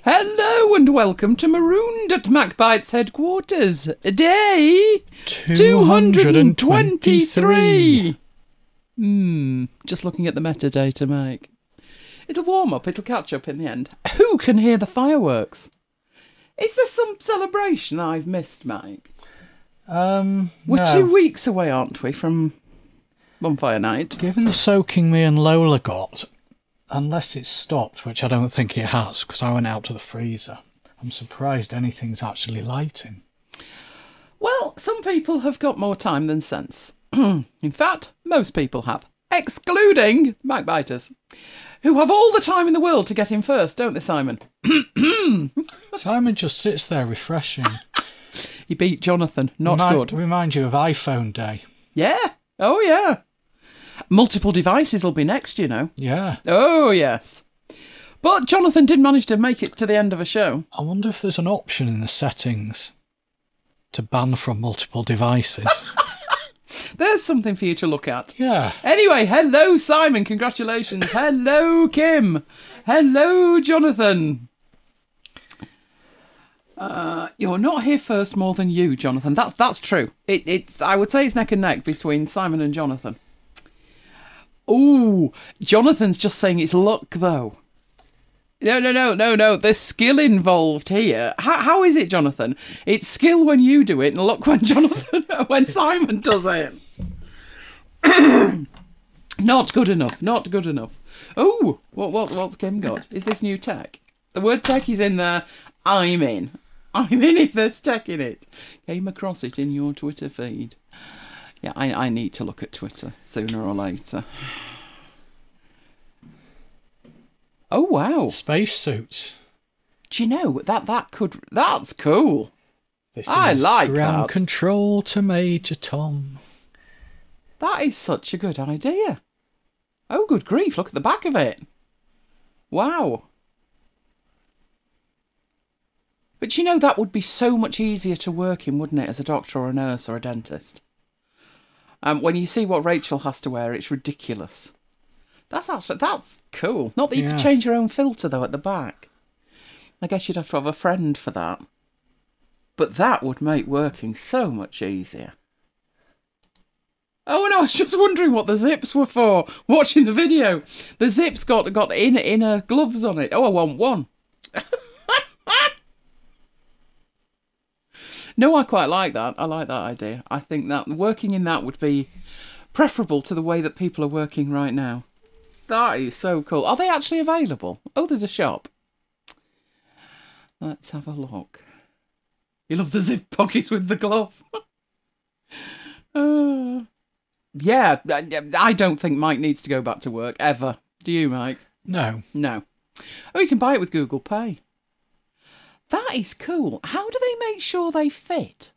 Hello and welcome to Marooned at MacBite's headquarters. Day 223. Just looking at the metadata, Mike. It'll warm up, it'll catch up in the end. Who can hear the fireworks? Is there some celebration I've missed, Mike? We're no. 2 weeks away, aren't we, from Bonfire Night? Given the soaking me and Lola got, unless it's stopped, which I don't think it has, because I went out to the freezer, I'm surprised anything's actually lighting. Well, some people have got more time than sense. In fact, most people have, excluding MacBiters, who have all the time in the world to get in first, don't they, Simon? Simon just sits there refreshing. He beat Jonathan. Not good. Remind you of iPhone Day. Yeah. Oh, yeah. Multiple devices will be next, you know. Yeah. Oh, yes. But Jonathan did manage to make it to the end of a show. I wonder if there's an option in the settings to ban from multiple devices. There's something for you to look at. Yeah. Anyway, hello, Simon. Congratulations. Hello, Kim. Hello, Jonathan. You're not here first more than you, Jonathan. That's true. It's I would say it's neck and neck between Simon and Jonathan. Ooh, Jonathan's just saying it's luck, though. No. There's skill involved here. How is it, Jonathan? It's skill when you do it and luck when when Simon does it. Not good enough. Oh, what's Kim got? Is this new tech? The word tech is in there. I'm in if there's tech in it. Came across it in your Twitter feed. Yeah, I need to look at Twitter sooner or later. Oh, wow. Spacesuits. Do you know, that's cool. I like ground that. Control to Major Tom. That is such a good idea. Oh, good grief, look at the back of it. Wow. But you know, that would be so much easier to work in, wouldn't it, as a doctor or a nurse or a dentist? When you see what Rachel has to wear, it's ridiculous. That's cool. Not that you could change your own filter, though, at the back. I guess you'd have to have a friend for that. But that would make working so much easier. Oh, and I was just wondering what the zips were for, watching the video. The zips got inner gloves on it. Oh, I want one. No, I quite like that. I like that idea. I think that working in that would be preferable to the way that people are working right now. That is so cool. Are they actually available? Oh, there's a shop. Let's have a look. You love the zip pockets with the glove. Yeah, I don't think Mike needs to go back to work, ever. Do you, Mike? No. Oh, you can buy it with Google Pay. That is cool. How do they make sure they fit?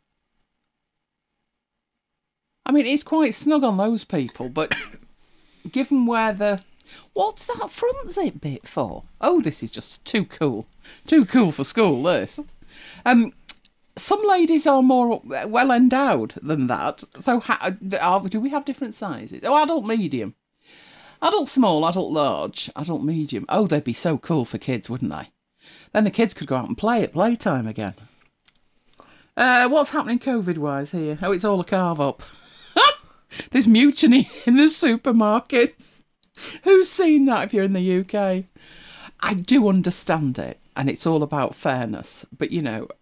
I mean, it's quite snug on those people, but given where what's that front zip bit for? Oh, this is just too cool. Too cool for school, this. Some ladies are more well endowed than that. So do we have different sizes? Oh, adult medium. Adult small, adult large, adult medium. Oh, they'd be so cool for kids, wouldn't they? Then the kids could go out and play at playtime again. What's happening COVID-wise here? Oh, it's all a carve-up. There's mutiny in the supermarkets. Who's seen that if you're in the UK? I do understand it, and it's all about fairness. But, you know,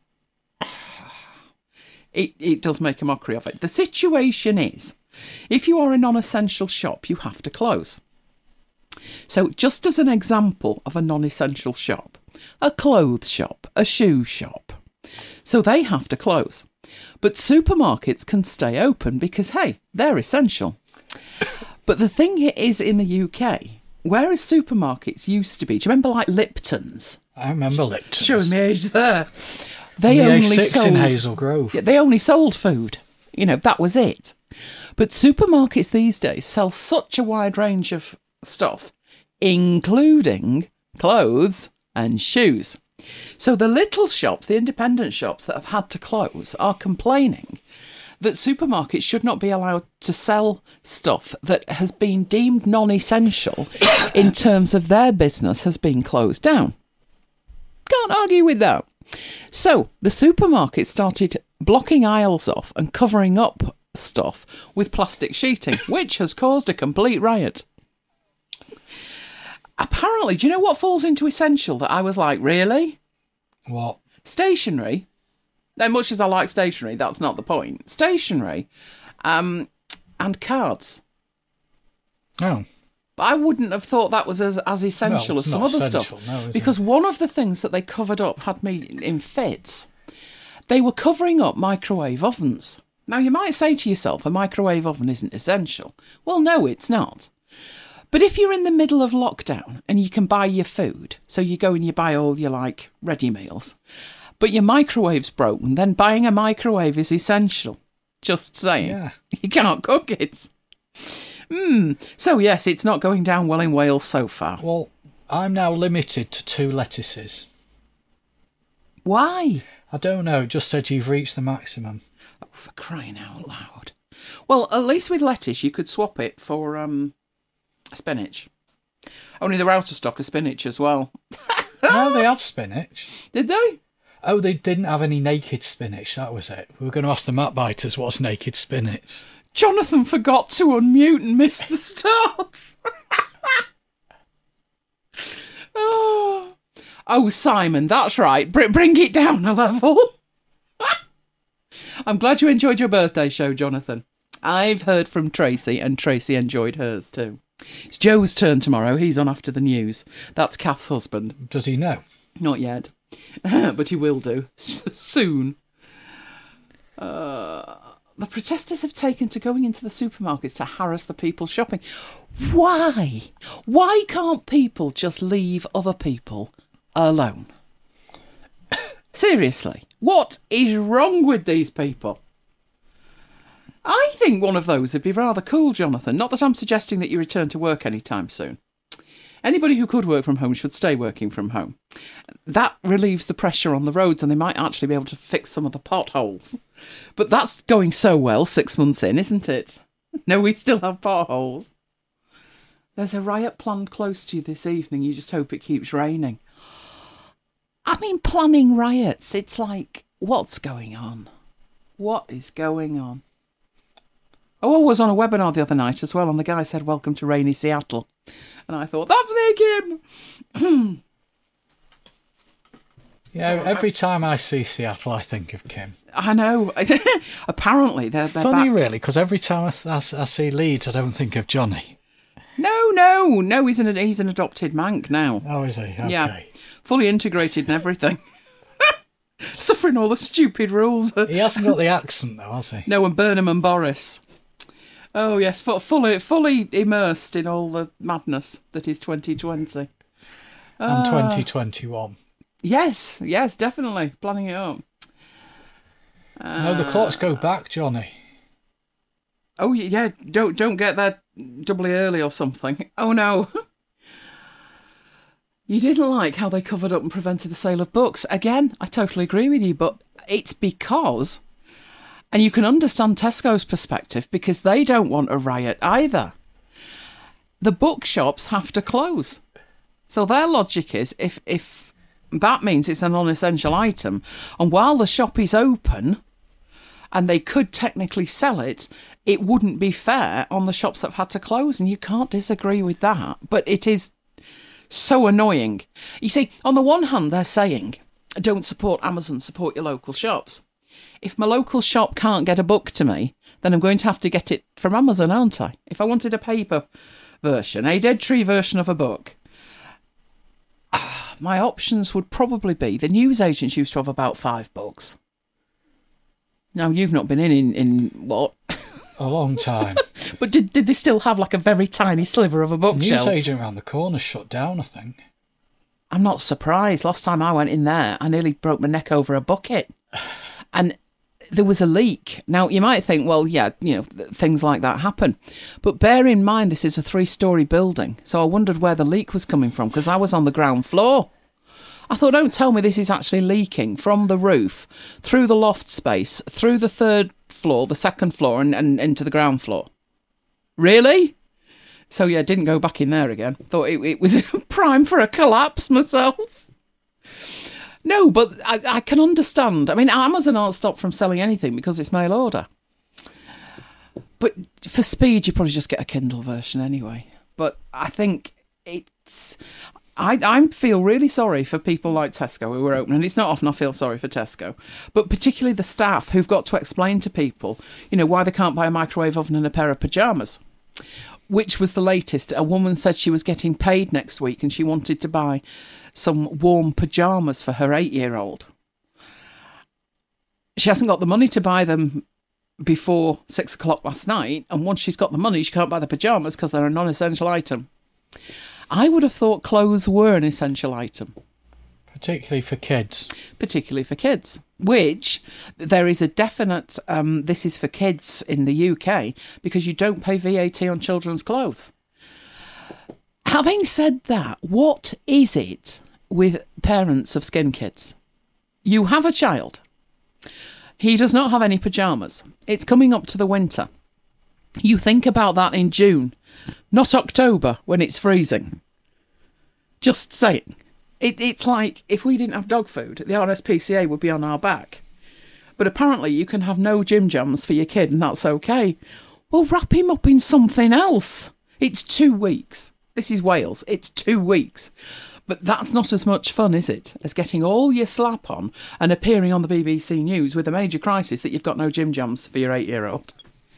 it does make a mockery of it. The situation is, if you are a non-essential shop, you have to close. So just as an example of a non-essential shop, a clothes shop, a shoe shop. So they have to close. But supermarkets can stay open because, hey, they're essential. But the thing is, in the UK, whereas supermarkets used to be, do you remember like Lipton's? I remember Lipton's. Showing me age there. They only only A6 sold in Hazel Grove. Yeah, they only sold food. You know, that was it. But supermarkets these days sell such a wide range of stuff, including clothes and shoes. So the little shops, the independent shops that have had to close, are complaining that supermarkets should not be allowed to sell stuff that has been deemed non-essential in terms of their business has been closed down. Can't argue with that. So the supermarket started blocking aisles off and covering up stuff with plastic sheeting, which has caused a complete riot. Apparently, do you know what falls into essential that I was like, really? What? Stationery. Now, much as I like stationery, that's not the point. Stationery and cards. Oh. But I wouldn't have thought that was as essential as some other stuff. Because one of the things that they covered up had me in fits. They were covering up microwave ovens. Now, you might say to yourself, a microwave oven isn't essential. Well, no, it's not. But if you're in the middle of lockdown and you can buy your food, so you go and you buy all your, like, ready meals, but your microwave's broken, then buying a microwave is essential. Just saying. Yeah. You can't cook it. So, yes, it's not going down well in Wales so far. Well, I'm now limited to 2 lettuces. Why? I don't know. It just said you've reached the maximum. Oh, for crying out loud. Well, at least with lettuce, you could swap it for spinach. Only they're out of stock of spinach as well. No, they had spinach. Did they? Oh, they didn't have any naked spinach. That was it. We were going to ask the map biters what's naked spinach. Jonathan forgot to unmute and missed the start. Oh, Simon, that's right. Bring it down a level. I'm glad you enjoyed your birthday show, Jonathan. I've heard from Tracy, and Tracy enjoyed hers too. It's Joe's turn tomorrow. He's on after the news. That's Kath's husband. Does he know? Not yet. But he will do. Soon. The protesters have taken to going into the supermarkets to harass the people shopping. Why? Why can't people just leave other people alone? Seriously, what is wrong with these people? I think one of those would be rather cool, Jonathan. Not that I'm suggesting that you return to work anytime soon. Anybody who could work from home should stay working from home. That relieves the pressure on the roads, and they might actually be able to fix some of the potholes. But that's going so well 6 months in, isn't it? No, we still have potholes. There's a riot planned close to you this evening. You just hope it keeps raining. I mean, planning riots, it's like, what's going on? What is going on? Oh, I was on a webinar the other night as well, and the guy said, "Welcome to rainy Seattle." And I thought, that's Nick Kim! Yeah, every time I see Seattle, I think of Kim. I know. Apparently, they're funny, back. Really, because every time I see Leeds, I don't think of Johnny. No, he's an adopted Manc now. Oh, is he? Okay. Yeah, fully integrated and everything. Suffering all the stupid rules. He hasn't got the accent, though, has he? No, and Burnham and Boris. Oh, yes, fully immersed in all the madness that is 2020. And 2021. Yes, definitely. Planning it up. No, the clocks go back, Johnny. Oh, yeah, don't get there doubly early or something. Oh, no. You didn't like how they covered up and prevented the sale of books. Again, I totally agree with you, but it's because... And you can understand Tesco's perspective because they don't want a riot either. The bookshops have to close. So their logic is if that means it's a non-essential item, and while the shop is open and they could technically sell it, it wouldn't be fair on the shops that have had to close, and you can't disagree with that. But it is so annoying. You see, on the one hand, they're saying, don't support Amazon, support your local shops. If my local shop can't get a book to me, then I'm going to have to get it from Amazon, aren't I? If I wanted a paper version, a Dead Tree version of a book, my options would probably be, the newsagents used to have about 5 books. Now, you've not been in what? A long time. But did they still have like a very tiny sliver of a bookshelf? Newsagent around the corner shut down, I think. I'm not surprised. Last time I went in there, I nearly broke my neck over a bucket. And there was a leak. Now, you might think, well, yeah, things like that happen. But bear in mind, this is a 3-storey building. So I wondered where the leak was coming from, because I was on the ground floor. I thought, don't tell me this is actually leaking from the roof, through the loft space, through the 3rd floor, the 2nd floor, and into the ground floor. Really? So, yeah, didn't go back in there again. Thought it was prime for a collapse myself. No, but I can understand. I mean, Amazon aren't stopped from selling anything because it's mail order. But for speed, you probably just get a Kindle version anyway. But I think it's... I feel really sorry for people like Tesco who are open, and it's not often I feel sorry for Tesco, but particularly the staff who've got to explain to people, why they can't buy a microwave oven and a pair of pyjamas, which was the latest. A woman said she was getting paid next week and she wanted to buy some warm pyjamas for her 8-year-old. She hasn't got the money to buy them before 6 o'clock last night, and once she's got the money, she can't buy the pyjamas because they're a non-essential item. I would have thought clothes were an essential item. Particularly for kids. Particularly for kids, which there is a definite, this is for kids in the UK, because you don't pay VAT on children's clothes. Having said that, what is it with parents of skin kids? You have a child. He does not have any pyjamas. It's coming up to the winter. You think about that in June, not October when it's freezing. Just saying. It's like if we didn't have dog food, the RSPCA would be on our back. But apparently you can have no Jim Jams for your kid and that's okay. Well, wrap him up in something else. It's 2 weeks. This is Wales. It's 2 weeks. But that's not as much fun, is it, as getting all your slap on and appearing on the BBC News with a major crisis that you've got no Jim Jams for your 8-year-old.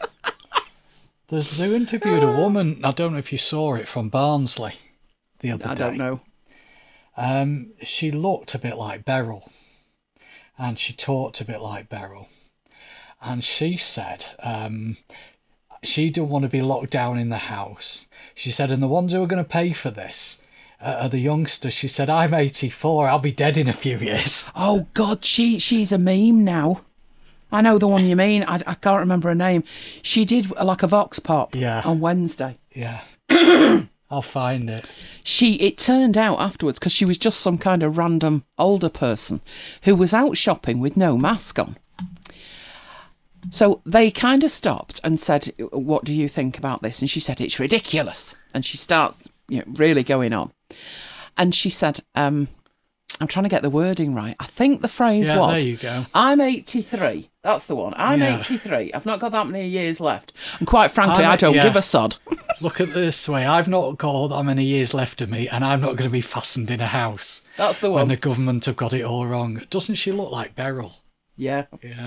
They interviewed a woman, I don't know if you saw it, from Barnsley the other day. I don't know. She looked a bit like Beryl, and she talked a bit like Beryl. And she said she didn't want to be locked down in the house. She said, and the ones who are going to pay for this are the youngsters. She said, I'm 84, I'll be dead in a few years. Oh, God, she's a meme now. I know the one you mean. I can't remember her name. She did like a vox pop on Wednesday. Yeah. I'll find it. It turned out afterwards, because she was just some kind of random older person who was out shopping with no mask on. So they kind of stopped and said, what do you think about this? And she said, it's ridiculous. And she starts really going on. And she said, I'm trying to get the wording right. I think the phrase was, there you go. I'm 83. That's the one. I'm 83. I've not got that many years left. And quite frankly, I don't give a sod. Look at it this way. I've not got all that many years left of me, and I'm not going to be fastened in a house. That's the one. When the government have got it all wrong. Doesn't she look like Beryl? Yeah. Yeah.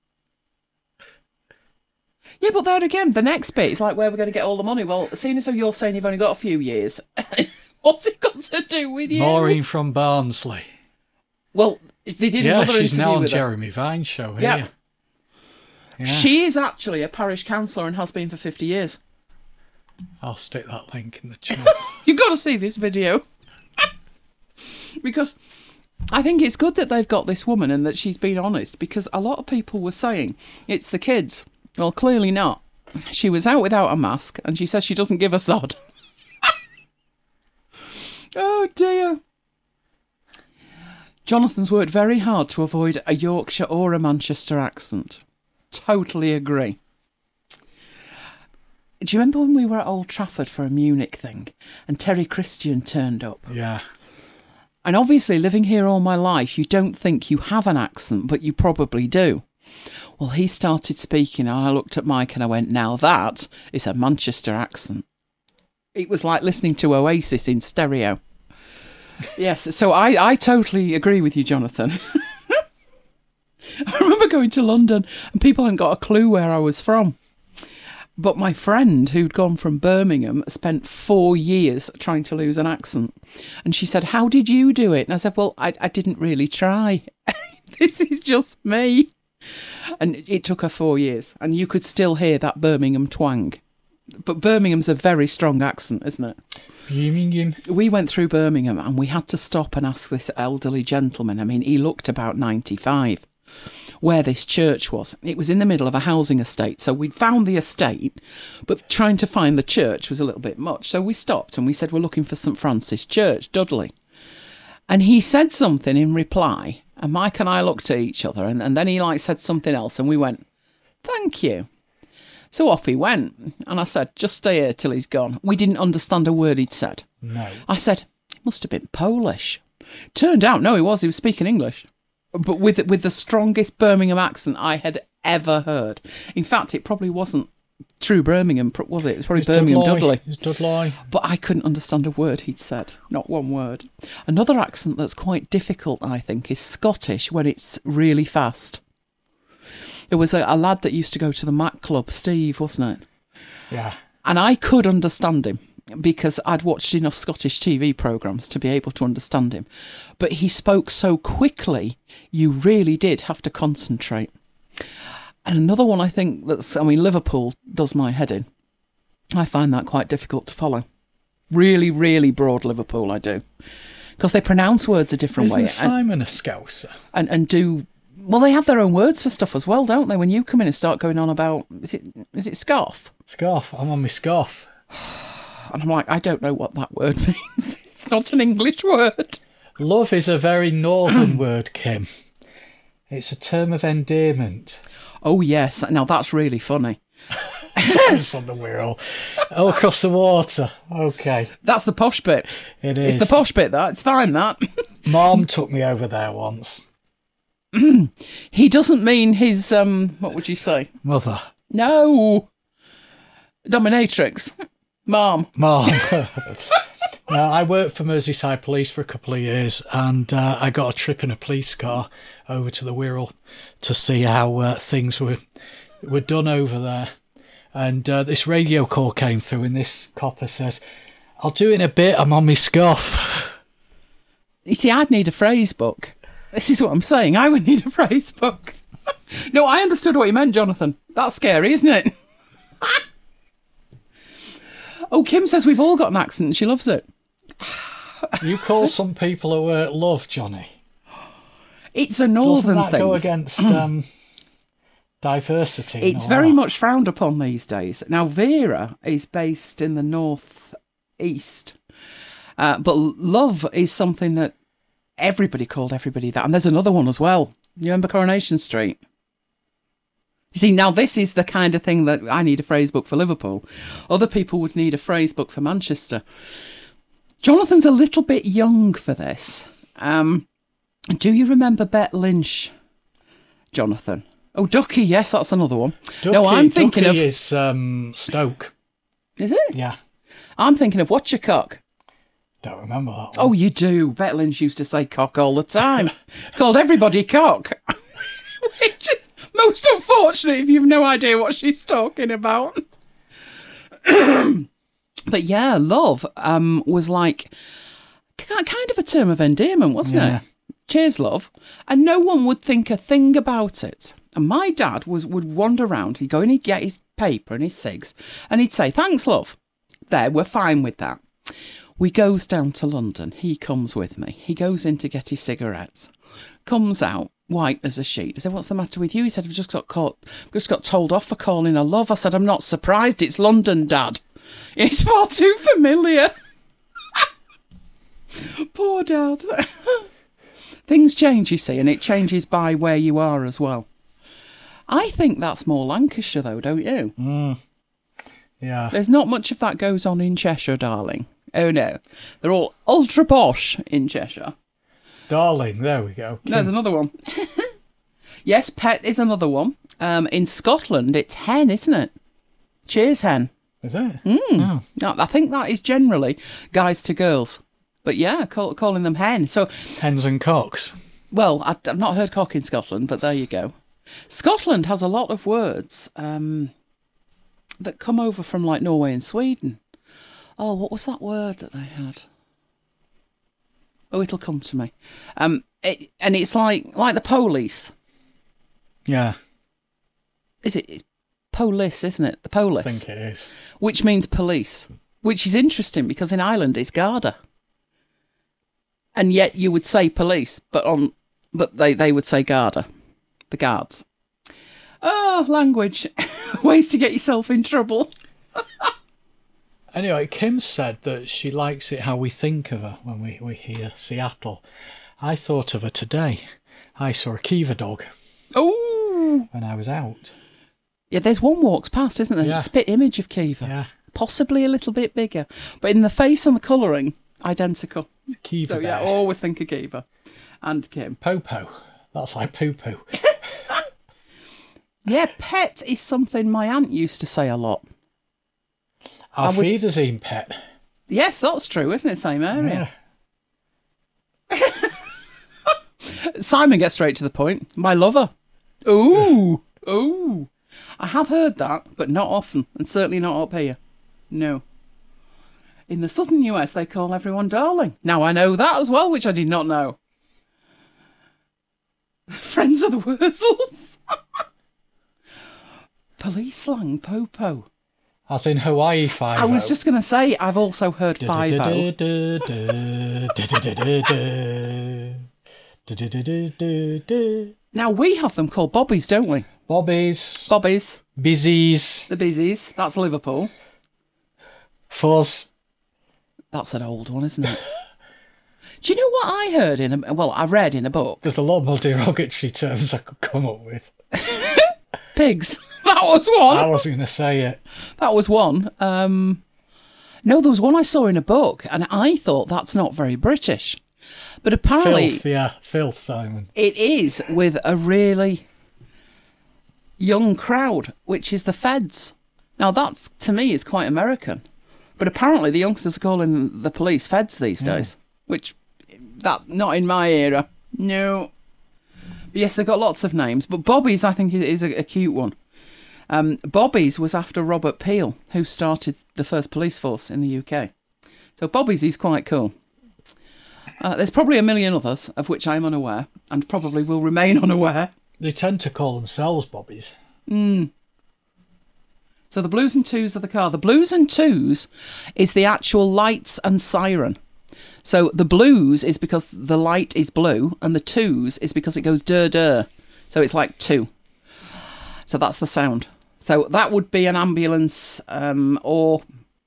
Yeah, but then again, the next bit is like, where we're going to get all the money. Well, seeing as though you're saying you've only got a few years, what's it got to do with you? Maureen from Barnsley. Well, they did another interview with her. She's now on Jeremy Vine's show here. Yeah. She is actually a parish councillor and has been for 50 years. I'll stick that link in the chat. You've got to see this video. Because I think it's good that they've got this woman and that she's been honest, because a lot of people were saying it's the kids. Well, clearly not. She was out without a mask and she says she doesn't give a sod. Oh, dear. Jonathan's worked very hard to avoid a Yorkshire or a Manchester accent. Totally agree. Do you remember when we were at Old Trafford for a Munich thing and Terry Christian turned up? Yeah. And obviously, living here all my life, you don't think you have an accent, but you probably do. Well, he started speaking and I looked at Mike and I went, now that is a Manchester accent. It was like listening to Oasis in stereo. Yes, so I totally agree with you, Jonathan. I remember going to London and people hadn't got a clue where I was from. But my friend who'd gone from Birmingham spent 4 years trying to lose an accent. And she said, how did you do it? And I said, well, I didn't really try. This is just me. And it took her 4 years. And you could still hear that Birmingham twang. But Birmingham's a very strong accent, isn't it? Birmingham. We went through Birmingham and we had to stop and ask this elderly gentleman. I mean, he looked about 95. Where this church was. It was in the middle of a housing estate. So we'd found the estate, but trying to find the church was a little bit much. So we stopped and we said, we're looking for St Francis Church, Dudley. And he said something in reply. And Mike and I looked at each other and then he said something else and we went, thank you. So off he went. And I said, just stay here till he's gone. We didn't understand a word he'd said. No. I said, must have been Polish. Turned out, no, he was speaking English, but with the strongest Birmingham accent I had ever heard. In fact, it probably wasn't true Birmingham, was it? It was probably Birmingham Dudley. It's Dudley. But I couldn't understand a word he'd said. Not one word. Another accent that's quite difficult, I think, is Scottish when it's really fast. There was a lad that used to go to the Mac Club, Steve, wasn't it? Yeah. And I could understand him because I'd watched enough Scottish TV programmes to be able to understand him. But he spoke so quickly, you really did have to concentrate. And another one I think Liverpool does my head in. I find that quite difficult to follow. Really, really broad Liverpool, I do. Because they pronounce words a different way. Isn't Simon a Scouser? And do... Well, they have their own words for stuff as well, don't they? When you come in and start going on about... Is it scarf? Scarf. I'm on my scarf. And I'm like, I don't know what that word means. It's not an English word. Love is a very northern word, Kim. It's a term of endearment. Oh, yes. Now, that's really funny. Sounds from the Wirral. Oh, across the water. Okay. That's the posh bit. It is. It's the posh bit, that. It's fine, that. Mom took me over there once. He doesn't mean his, what would you say? Mother. No. Dominatrix. Mom. I worked for Merseyside Police for a couple of years, and I got a trip in a police car over to the Wirral to see how things were done over there. And this radio call came through, and this copper says, "I'll do it in a bit, I'm on my scuff." You see, I'd need a phrase book. This is what I'm saying. I would need a phrase book. No, I understood what you meant, Jonathan. That's scary, isn't it? Oh, Kim says we've all got an accent and she loves it. You call some people who love, Johnny. It's a northern Doesn't that thing. go against diversity? It's very much frowned upon these days. Now, Vera is based in the north east, but love is something that everybody called everybody that. And there's another one as well. You remember Coronation Street? You see, now this is the kind of thing that I need a phrase book for Liverpool. Other people would need a phrase book for Manchester. Jonathan's a little bit young for this. Do you remember Bet Lynch, Jonathan? Oh, Ducky, yes, that's another one. No, I'm thinking Ducky of... is Stoke. Is it? Yeah. I'm thinking of What's Your Cock? Don't remember that one. Oh, you do. Bet Lynch used to say cock all the time. Called everybody cock. Which is most unfortunate if you've no idea what she's talking about. But yeah, love was like kind of a term of endearment, wasn't it? Cheers, love. And no one would think a thing about it. And my dad would wander around. He'd go and he'd get his paper and his cigs and he'd say, "Thanks, love." There, we're fine with that. We goes down to London. He comes with me. He goes in to get his cigarettes. Comes out, white as a sheet. I said, "What's the matter with you?" He said, "I've just got told off for calling her love." I said, "I'm not surprised. It's London, Dad. It's far too familiar." Poor Dad. Things change, you see, and it changes by where you are as well. I think that's more Lancashire, though, don't you? Yeah. There's not much of that goes on in Cheshire, darling. Oh, no. They're all ultra posh in Cheshire. Darling, there we go. There's another one. Yes, pet is another one. In Scotland, it's hen, isn't it? Cheers, hen. Is it? No, I think that is generally guys to girls. But yeah, calling them hen. So Hens and cocks. Well, I've not heard cock in Scotland, but there you go. Scotland has a lot of words that come over from like Norway and Sweden. Oh, what was that word that they had? Oh, it'll come to me. And it's like the police. Yeah. It's police, isn't it? The police. I think it is. Which means police. Which is interesting because in Ireland it's Garda. And yet you would say police, but they would say Garda. The guards. Oh, language. Ways to get yourself in trouble. Anyway, Kim said that she likes it how we think of her when we hear Seattle. I thought of her today. I saw a Kiva dog. Oh! When I was out. Yeah, there's one walks past, isn't there? Yeah. A spit image of Kiva. Yeah. Possibly a little bit bigger. But in the face and the colouring, identical. Kiva So yeah, bear. always think of Kiva and Kim. Popo. That's like poo-poo. Yeah, pet is something my aunt used to say a lot. Our Wiedersehen pet. Yes, that's true, isn't it? Same area. Yeah. Simon gets straight to the point. My lover. Ooh. Ooh. I have heard that, but not often, and certainly not up here. No. In the southern US, they call everyone darling. Now I know that as well, which I did not know. Friends of the Wurzels. Police slang, popo. As in Hawaii 5. I was just going to say, I've also heard 5-0. Now, we have them called bobbies, don't we? Bobbies. Bobbies. Bizzies. The Beesies. That's Liverpool. Fuzz. That's an old one, isn't it? Do you know what I heard I read in a book? There's a lot more derogatory terms I could come up with. Pigs. That was one. I wasn't going to say it. That was one. No, there was one I saw in a book, and I thought that's not very British. But apparently... Filth, yeah. Filth, Simon. It is with a really young crowd, which is the feds. Now, that's, to me, is quite American. But apparently the youngsters are calling the police feds these days, which, not in my era. No. But yes, they've got lots of names, but Bobby's, I think, is a cute one. Bobby's was after Robert Peel, who started the first police force in the UK. So Bobby's is quite cool. There's probably a million others, of which I'm unaware, and probably will remain unaware. They tend to call themselves bobbies. So the blues and twos of the car. The blues and twos is the actual lights and siren. So the blues is because the light is blue, and the twos is because it goes dur-dur. So it's like two. So that's the sound. So that would be an ambulance or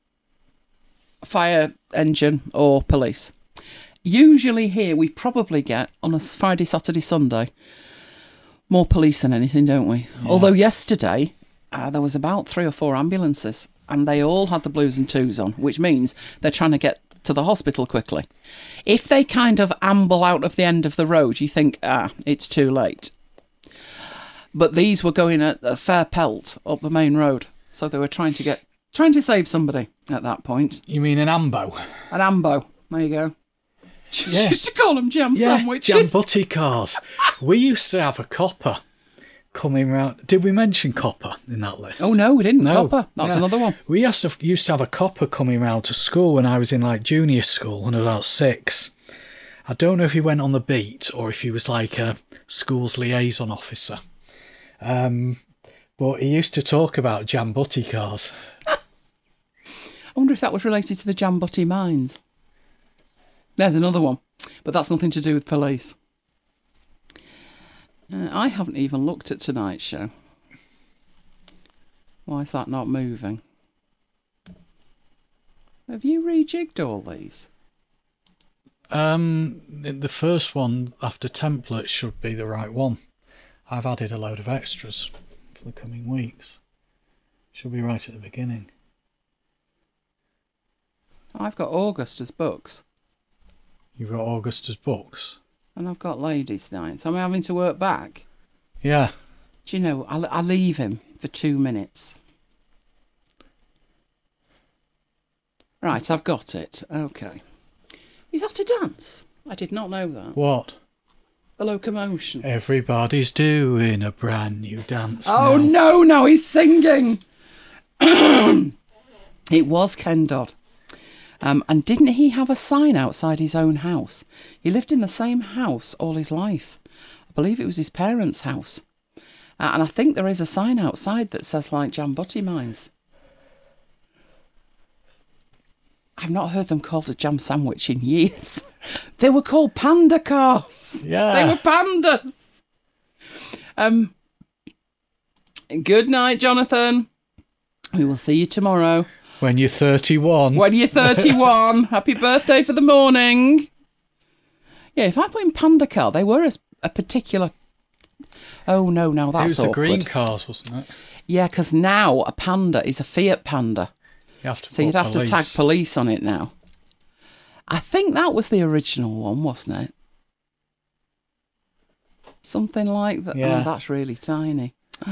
fire engine or police. Usually here we probably get, on a Friday, Saturday, Sunday, more police than anything, don't we? Yeah. Although yesterday there was about 3 or 4 ambulances and they all had the blues and twos on, which means they're trying to get to the hospital quickly. If they kind of amble out of the end of the road, you think, it's too late. But these were going at a fair pelt up the main road. So they were trying to save somebody at that point. You mean an ambo? An ambo. There you go. Yeah. You used to call them jam sandwiches. Jam butty cars. We used to have a copper coming round. Did we mention copper in that list? Oh, no, we didn't. No. Copper. That's another one. We used to have a copper coming round to school when I was in like junior school when I was about 6. I don't know if he went on the beat or if he was like a school's liaison officer. But he used to talk about jam butty cars. I wonder if that was related to the jam butty mines. There's another one, but that's nothing to do with police. I haven't even looked at tonight's show. Why is that not moving? Have you rejigged all these? The first one after templates should be the right one. I've added a load of extras for the coming weeks. Should be right at the beginning. I've got August as books. You've got August as books. And I've got ladies' night, so I'm having to work back. Yeah. Do you know, I'll leave him for 2 minutes. Right, I've got it. Okay. Is that a dance? I did not know that. What? The locomotion. Everybody's doing a brand new dance. Oh, now. no, he's singing. It was Ken Dodd. And didn't he have a sign outside his own house? He lived in the same house all his life. I believe it was his parents' house. And I think there is a sign outside that says, like, Jam Butty Mines. I've not heard them called a jam sandwich in years. They were called panda cars. Yeah. They were pandas. Good night, Jonathan. We will see you tomorrow. When you're 31. When you're 31. Happy birthday for the morning. Yeah, if I put in panda car, they were a particular... Oh, no, now that's It was awkward. the green cars, wasn't it? Yeah, because now a panda is a Fiat Panda. You have to So you'd have to tag police on it now. I think that was the original one, wasn't it? Something like that. Yeah. Oh, that's really tiny.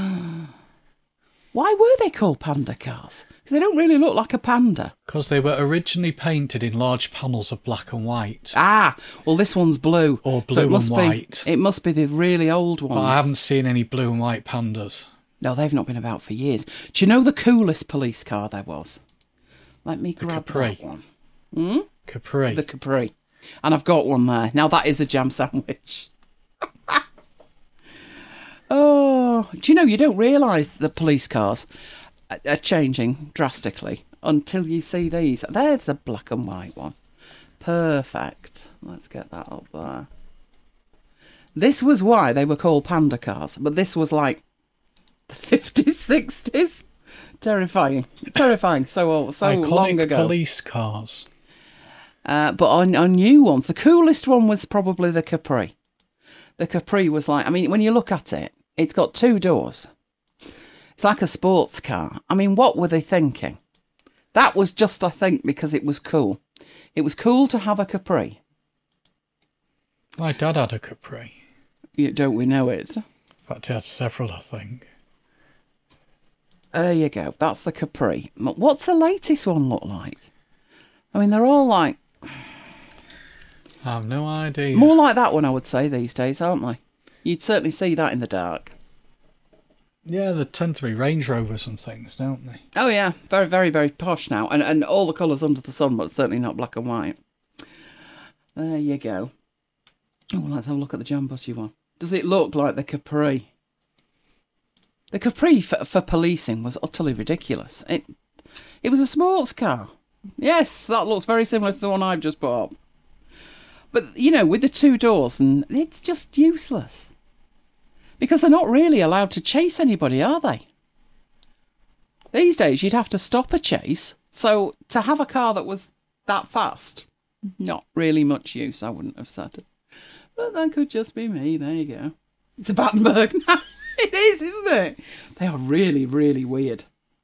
Why were they called panda cars? Because they don't really look like a panda. Because they were originally painted in large panels of black and white. Ah, well, this one's blue. Or blue so it must and white. It must be the really old ones. But I haven't seen any blue and white pandas. No, they've not been about for years. Do you know the coolest police car there was? Let me grab Capri. that one. Capri. The Capri. And I've got one there. Now that is a jam sandwich. Oh, do you know, you don't realise the police cars are changing drastically until you see these. There's a black and white one. Perfect. Let's get that up there. This was why they were called panda cars, but this was like the 50s, 60s. Terrifying. Terrifying. So Iconic long ago. police cars. But on new ones, the coolest one was probably the Capri. The Capri was like, I mean, when you look at it, it's got 2 doors. It's like a sports car. I mean, what were they thinking? That was just, I think, because it was cool. It was cool to have a Capri. My dad had a Capri. Don't we know it? In fact, he had several, I think. There you go. That's the Capri. What's the latest one look like? I mean, they're all like... I have no idea. More like that one, I would say, these days, aren't they? You'd certainly see that in the dark. Yeah, they tend to be Range Rovers and things, don't they? Oh, yeah. Very, very, very posh now. And all the colours under the sun, but certainly not black and white. There you go. Oh, let's have a look at the Jambushy one. Does it look like the Capri? The Capri for policing was utterly ridiculous. It was a sports car. Yes, that looks very similar to the one I've just bought. But, you know, with the 2 doors, and it's just useless. Because they're not really allowed to chase anybody, are they? These days, you'd have to stop a chase. So, to have a car that was that fast, not really much use, I wouldn't have said. But that could just be me. There you go. It's a Battenberg. It is, isn't it? They are really, really weird.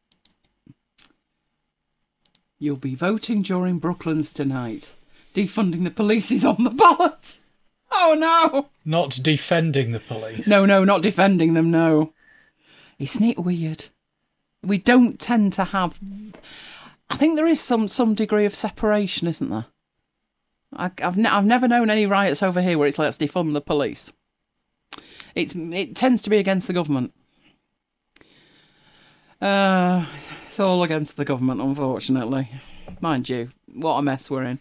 You'll be voting during Brooklands tonight. Defunding the police is on the ballot. Oh, no. Not defending the police. No, not defending them, no. Isn't it weird? We don't tend to have... I think there is some degree of separation, isn't there? I've never known any riots over here where it's let's defund the police. It tends to be against the government. It's all against the government, unfortunately. Mind you, what a mess we're in.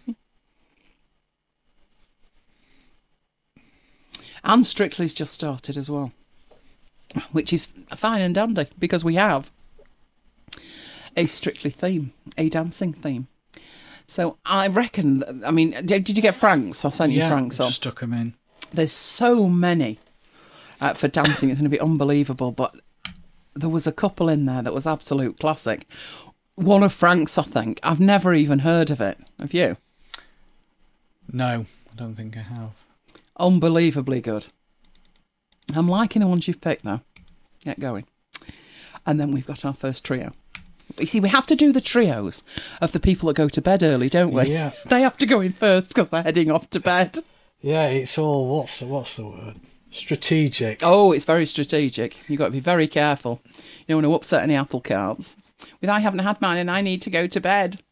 And Strictly's just started as well, which is fine and dandy because we have a Strictly theme, a dancing theme. So I reckon, I mean, did you get Frank's? I sent you Frank's on. Yeah, stuck them in. There's so many for dancing, it's going to be unbelievable, but there was a couple in there that was absolute classic. One of Frank's, I think. I've never even heard of it. Have you? No, I don't think I have. Unbelievably good. I'm liking the ones you've picked, though. Get going. And then we've got our first trio. You see, we have to do the trios of the people that go to bed early, don't we? Yeah. They have to go in first because they're heading off to bed. Yeah, it's all, what's the word? Strategic. Oh, it's very strategic. You've got to be very careful. You don't want to upset any apple carts. With I haven't had mine and I need to go to bed.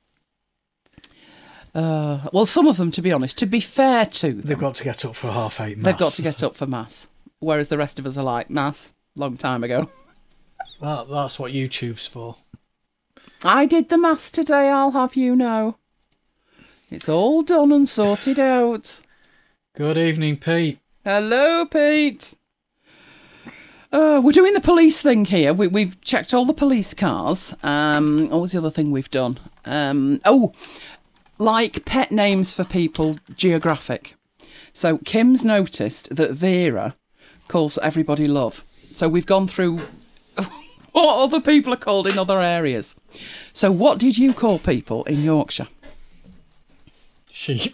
Well, some of them, to be honest, to be fair to them, They've got to get up for 8:30 mass. they've got to get up for mass. Whereas the rest of us are like, mass, long time ago. That's what YouTube's for. I did the mass today, I'll have you know. It's all done and sorted out. Good evening, Pete. Hello, Pete. We're doing the police thing here. We've checked all the police cars. What was the other thing we've done? Like pet names for people, geographic. So Kim's noticed that Vera calls everybody love. So we've gone through what other people are called in other areas. So what did you call people in Yorkshire? Sheep.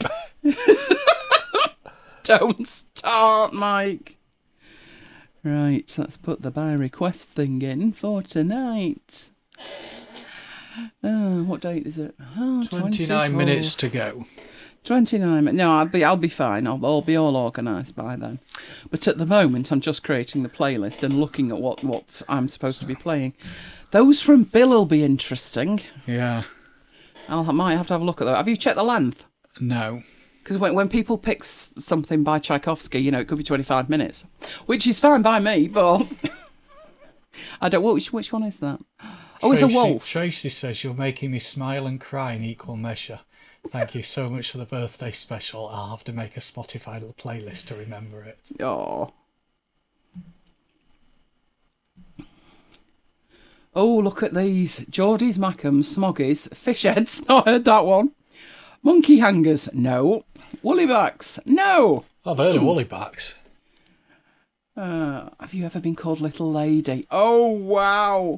Don't start, Mike. Right, let's put the buy request thing in for tonight. What date is it? 29 minutes to go. 29 minutes. No, I'll be fine. I'll be all organised by then. But at the moment, I'm just creating the playlist and looking at what I'm supposed to be playing. Those from Bill will be interesting. Yeah. I might have to have a look at that. Have you checked the length? No. Because when people pick something by Tchaikovsky, you know, it could be 25 minutes, which is fine by me, but I don't. Which one is that? Oh, it's a waltz. Tracy says, "You're making me smile and cry in equal measure. Thank you so much for the birthday special. I'll have to make a Spotify little playlist to remember it." Oh. Oh, look at these. Geordies, Mackhams, Smoggies, Fishheads, not heard that one. Monkey hangers, no. Woolybacks, no. I've heard of woolybacks. Have you ever been called little lady? Oh, wow.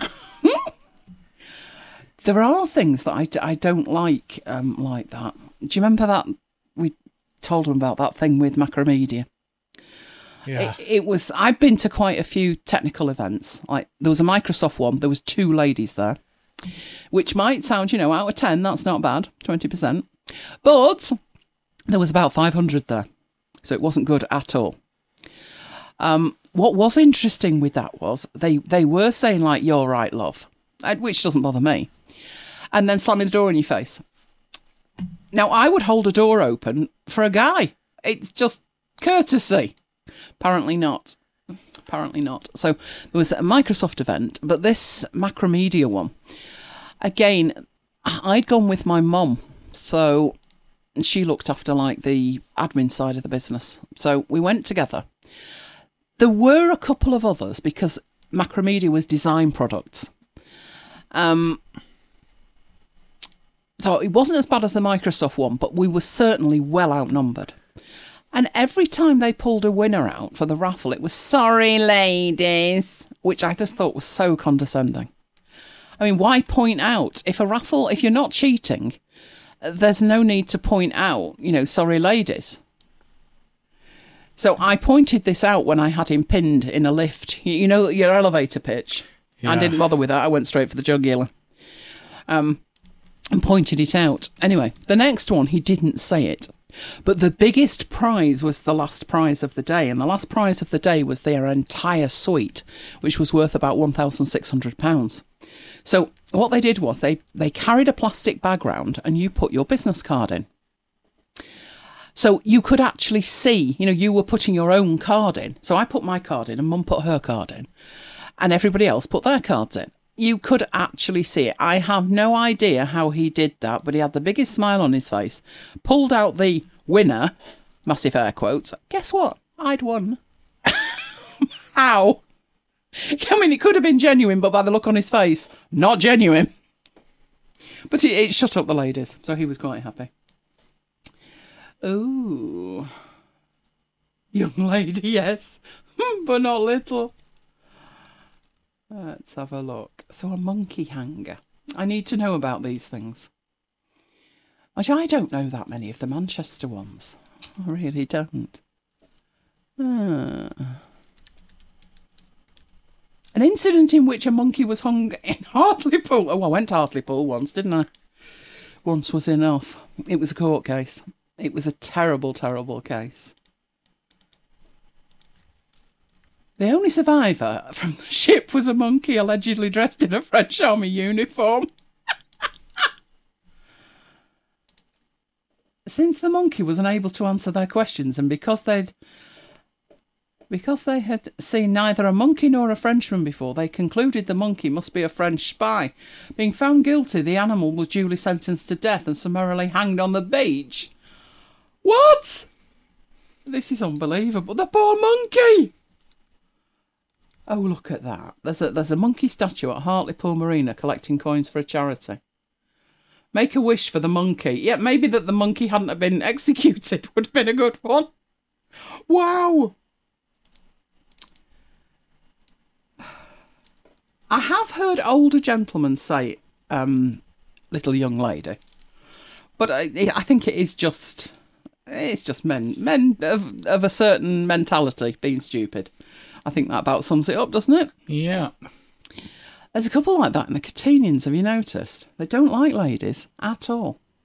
There are things that I don't like that. Do you remember that we told them about that thing with Macromedia? Yeah. It was. I've been to quite a few technical events. Like there was a Microsoft one. There was 2 ladies there, which might sound, out of 10, that's not bad, 20%. But there was about 500 there, so it wasn't good at all. What was interesting with that was they were saying like, "You're right, love," which doesn't bother me, and then slamming the door in your face. Now I would hold a door open for a guy. It's just courtesy. Apparently not. So there was a Microsoft event, but this Macromedia one, again, I'd gone with my mum, so she looked after like the admin side of the business. So we went together. There were a couple of others because Macromedia was design products. So it wasn't as bad as the Microsoft one, but we were certainly well outnumbered. And every time they pulled a winner out for the raffle, it was, "Sorry, ladies," which I just thought was so condescending. I mean, why point out? If you're not cheating, there's no need to point out, "Sorry, ladies." So I pointed this out when I had him pinned in a lift. Your elevator pitch. Yeah. I didn't bother with that. I went straight for the jugular. And pointed it out. Anyway, the next one, he didn't say it. But the biggest prize was the last prize of the day. And the last prize of the day was their entire suite, which was worth about £1,600. So what they did was they carried a plastic bag round and you put your business card in. So you could actually see, you were putting your own card in. So I put my card in and Mum put her card in. And everybody else put their cards in. You could actually see it. I have no idea how he did that, but he had the biggest smile on his face, pulled out the winner, massive air quotes. Guess what? I'd won. How? I mean, it could have been genuine, but by the look on his face, not genuine. But it shut up the ladies, so he was quite happy. Ooh. Young lady, yes, but not little. Let's have a look. So a monkey hanger. I need to know about these things. Actually, I don't know that many of the Manchester ones. I really don't. An incident in which a monkey was hung in Hartlepool. Oh, I went to Hartlepool once, didn't I? Once was enough. It was a court case. It was a terrible, terrible case. The only survivor from the ship was a monkey allegedly dressed in a French army uniform. Since the monkey was unable to answer their questions and because they had seen neither a monkey nor a Frenchman before, they concluded the monkey must be a French spy. Being found guilty, the animal was duly sentenced to death and summarily hanged on the beach. What? This is unbelievable. The poor monkey! Oh, look at that. There's a monkey statue at Hartlepool Marina collecting coins for a charity. Make a wish for the monkey. Yeah, maybe that the monkey hadn't been executed would have been a good one. Wow. I have heard older gentlemen say little young lady. But I think it's just men of a certain mentality being stupid. I think that about sums it up, doesn't it? Yeah. There's a couple like that in the Catenians, have you noticed? They don't like ladies at all.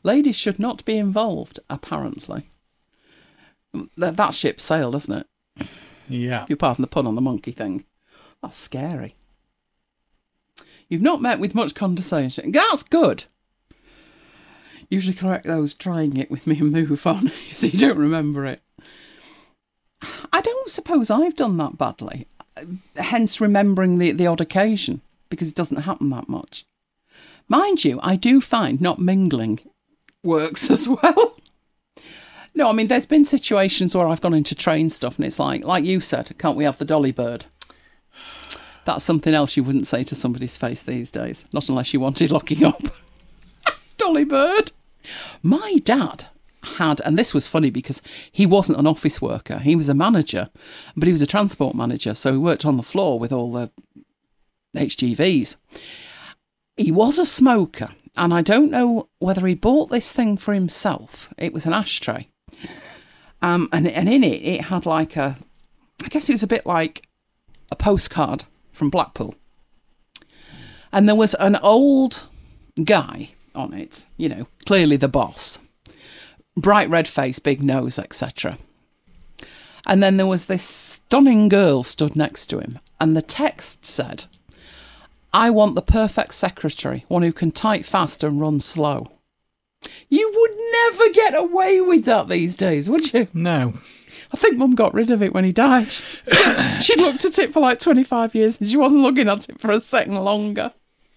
Ladies should not be involved, apparently. That ship sailed, hasn't it? Yeah. You pardon the pun on the monkey thing. That's scary. You've not met with much condescension. That's good. Usually correct those trying it with me and move on, because you don't remember it. I don't suppose I've done that badly. Hence remembering the odd occasion, because it doesn't happen that much. Mind you, I do find not mingling works as well. No, I mean, there's been situations where I've gone into train stuff and it's like you said, can't we have the dolly bird? That's something else you wouldn't say to somebody's face these days, not unless you wanted locking up. Dolly bird. My dad had, and this was funny because he wasn't an office worker, he was a manager, but he was a transport manager, so he worked on the floor with all the HGVs. He was a smoker, and I don't know whether he bought this thing for himself. It was an ashtray. And in it had I guess it was a bit like a postcard from Blackpool. And there was an old guy on it, clearly the boss. Bright red face, big nose, etc. And then there was this stunning girl stood next to him. And the text said, "I want the perfect secretary, one who can type fast and run slow." You would never get away with that these days, would you? No. I think Mum got rid of it when he died. She'd looked at it for like 25 years and she wasn't looking at it for a second longer.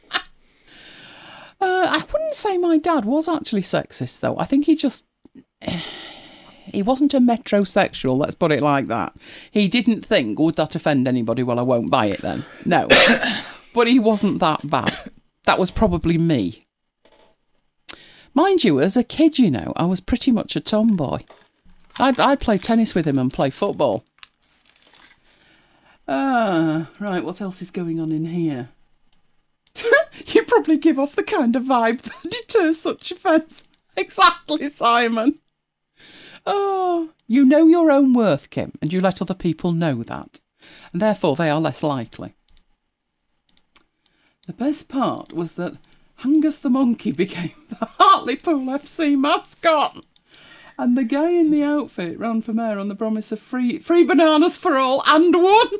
I wouldn't say my dad was actually sexist, though. I think he wasn't a metrosexual, let's put it like that. He didn't think, would that offend anybody? Well, I won't buy it then. No. But he wasn't that bad. That was probably me. Mind you, as a kid, I was pretty much a tomboy. I'd play tennis with him and play football. Right, what else is going on in here? You probably give off the kind of vibe that deters such offence. Exactly, Simon. Oh, you know your own worth, Kim, and you let other people know that. And therefore they are less likely. The best part was that Angus the monkey became the Hartlepool FC mascot. And the guy in the outfit ran for mayor on the promise of free bananas for all and won.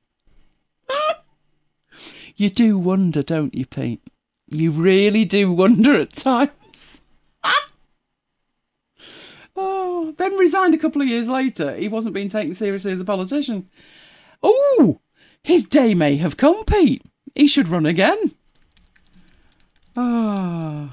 You do wonder, don't you, Pete? You really do wonder at times. Oh, then resigned a couple of years later. He wasn't being taken seriously as a politician. Oh, his day may have come, Pete. He should run again. Oh.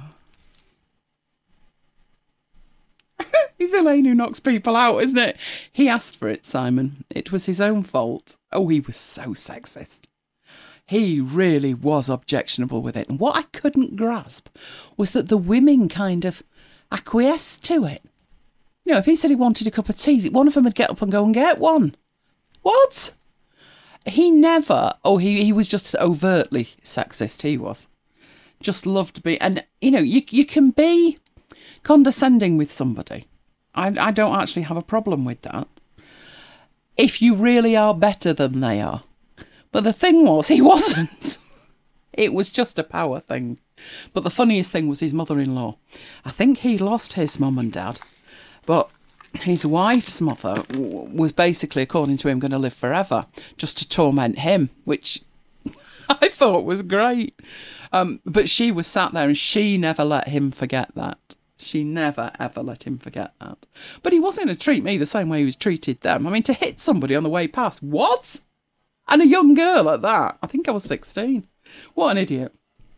He's Elaine who knocks people out, isn't it? He asked for it, Simon. It was his own fault. Oh, he was so sexist. He really was objectionable with it. And what I couldn't grasp was that the women kind of acquiesced to it. If he said he wanted a cup of tea, one of them would get up and go and get one. What? He never... Oh, he was just overtly sexist, he was. Just loved to be... And, you can be condescending with somebody. I don't actually have a problem with that. If you really are better than they are. But the thing was, he wasn't. It was just a power thing. But the funniest thing was his mother-in-law. I think he lost his mum and dad. But his wife's mother was basically, according to him, going to live forever, just to torment him, which I thought was great. But she was sat there and she never let him forget that. She never, ever let him forget that. But he wasn't going to treat me the same way he was treated them. I mean, to hit somebody on the way past, what? And a young girl at that. I think I was 16. What an idiot.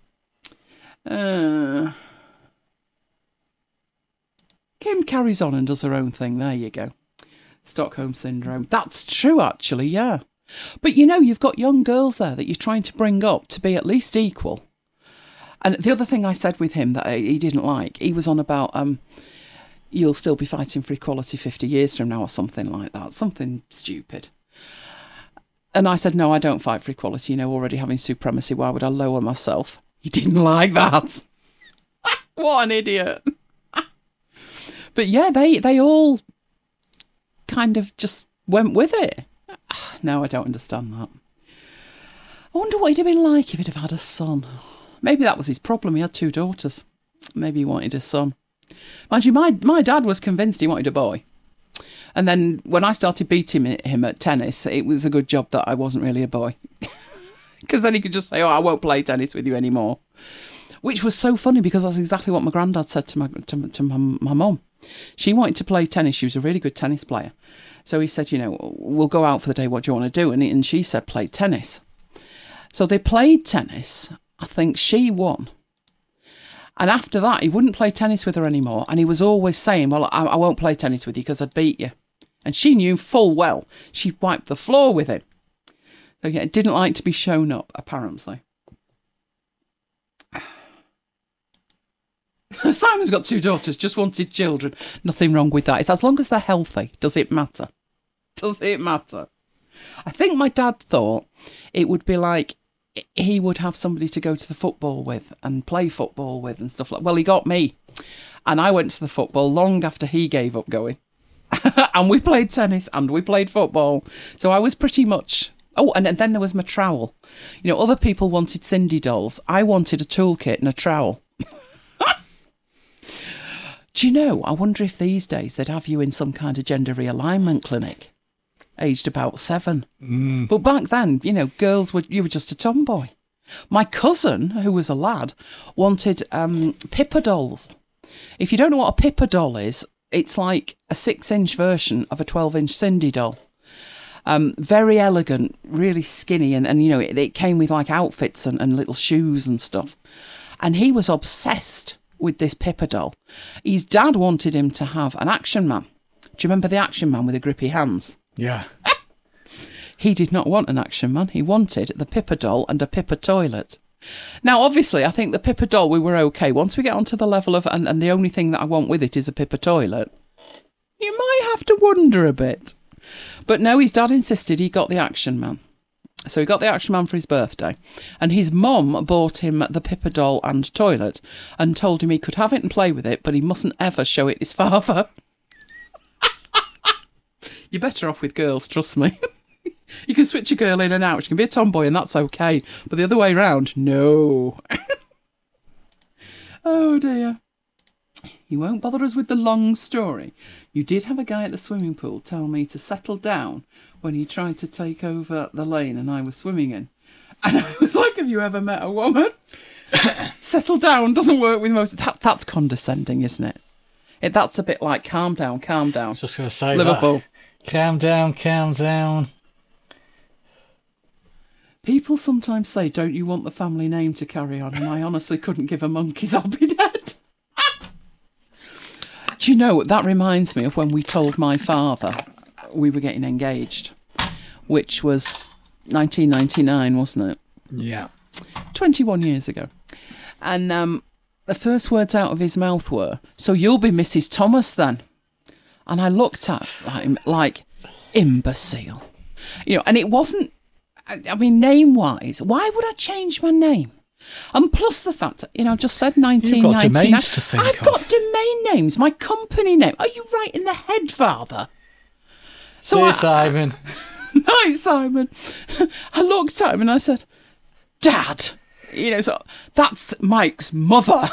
Kim carries on and does her own thing. There you go. Stockholm Syndrome. That's true, actually, yeah. But you've got young girls there that you're trying to bring up to be at least equal. And the other thing I said with him that he didn't like, he was on about, you'll still be fighting for equality 50 years from now or something like that. Something stupid. And I said, no, I don't fight for equality. Already having supremacy, why would I lower myself? He didn't like that. What an idiot. But yeah, they all kind of just went with it. No, I don't understand that. I wonder what he'd have been like if he'd have had a son. Maybe that was his problem. He had 2 daughters. Maybe he wanted a son. Mind you, my dad was convinced he wanted a boy. And then when I started beating him at tennis, it was a good job that I wasn't really a boy. Because then he could just say, oh, I won't play tennis with you anymore. Which was so funny because that's exactly what my granddad said to my mum. She wanted to play tennis. She was a really good tennis player. So he said, we'll go out for the day. What do you want to do? And she said, play tennis. So they played tennis. I think she won. And after that, he wouldn't play tennis with her anymore. And he was always saying, well, I won't play tennis with you because I'd beat you. And she knew full well she'd wipe the floor with him. So yeah, didn't like to be shown up, apparently. Simon's got 2 daughters, just wanted children. Nothing wrong with that. It's as long as they're healthy. Does it matter? Does it matter? I think my dad thought it would be like he would have somebody to go to the football with and play football with and stuff like that. Well, he got me. And I went to the football long after he gave up going. And we played tennis and we played football. So I was pretty much... Oh, and then there was my trowel. Other people wanted Cindy dolls. I wanted a toolkit and a trowel. Do you know, I wonder if these days they'd have you in some kind of gender realignment clinic, aged about 7. But back then, girls you were just a tomboy. My cousin, who was a lad, wanted Pippa dolls. If you don't know what a Pippa doll is, it's like a 6-inch version of a 12-inch Cindy doll. Very elegant, really skinny, and it came with like outfits and little shoes and stuff. And he was obsessed with this Pippa doll. His dad wanted him to have an Action Man. Do you remember the Action Man with the grippy hands? Yeah. He did not want an Action Man. He wanted the Pippa doll and a Pippa toilet. Now, obviously, I think the Pippa doll, we were okay. Once we get onto the level of, and the only thing that I want with it is a Pippa toilet, you might have to wonder a bit. But no, his dad insisted he got the Action Man. So he got the Action Man for his birthday, and his mum bought him the Pippa doll and toilet and told him he could have it and play with it, but he mustn't ever show it his father. You're better off with girls, trust me. You can switch a girl in and out. She can be a tomboy and that's okay, but the other way round, no. Oh dear. You won't bother us with the long story. You did have a guy at the swimming pool tell me to settle down when he tried to take over the lane and I was swimming in. And I was like, have you ever met a woman? Settle down doesn't work with most... That's condescending, isn't it? That's a bit like calm down, calm down. Just going to say Liverpool. That. Calm down, calm down. People sometimes say, don't you want the family name to carry on? And I honestly couldn't give a monkey's I'll be dead. Do you know, that reminds me of when we told my father we were getting engaged, which was 1999, wasn't it? Yeah. 21 years ago. And the first words out of his mouth were, so you'll be Mrs. Thomas then? And I looked at him like, imbecile. And it wasn't, I mean, name-wise, why would I change my name? And plus the fact, I've just said 1999. You've got domains to think I've got domain names, my company name. Are you right in the head, Father? So dear Simon. Night, Simon. I looked at him and I said, Dad, so that's Mike's mother.